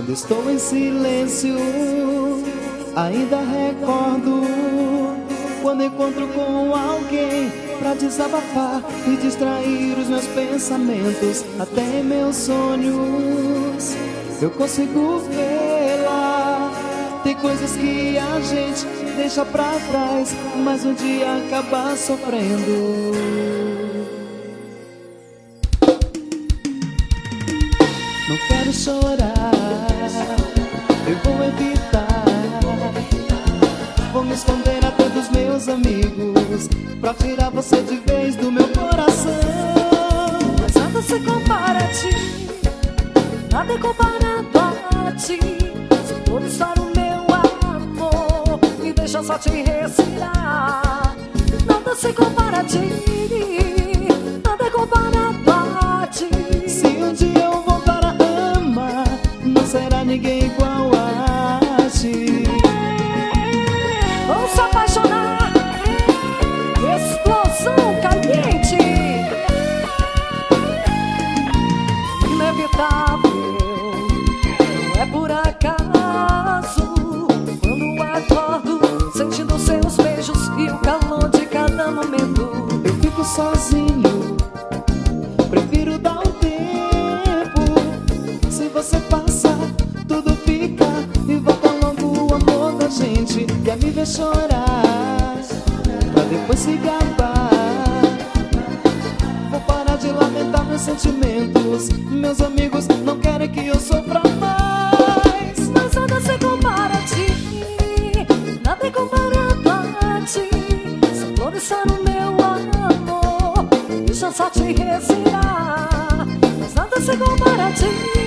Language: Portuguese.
Quando estou em silêncio, ainda recordo quando encontro com alguém pra desabafar e distrair os meus pensamentos. Até em meus sonhos eu consigo vê-la. Tem coisas que a gente deixa pra trás, mas um dia acaba sofrendo. Não quero chorar, eu vou evitar. Vou me esconder até dos meus amigos pra tirar você de vez do meu coração. Mas nada se compara a ti, nada é comparado a ti. Se for estar o meu amor, me deixa só te respirar. Nada se compara a ti, nada é comparado a ti. Se um dia eu voltar a amar, não será ninguém igual a ti. Vamos se apaixonar, explosão caliente, inevitável, não é por acaso. Quando acordo, sentindo seus beijos e o calor de cada momento, eu fico sozinho, prefiro dar um tempo. Se você passa, tudo fica e volta logo o amor da gente. Quer me ver chorar, pra depois se gabar. Vou parar de lamentar meus sentimentos. Meus amigos não querem que eu sofra mais. mas nada se compara a ti, nada é comparado a ti. Se for estar no meu amor, deixa só te respirar. Mas nada se compara a ti.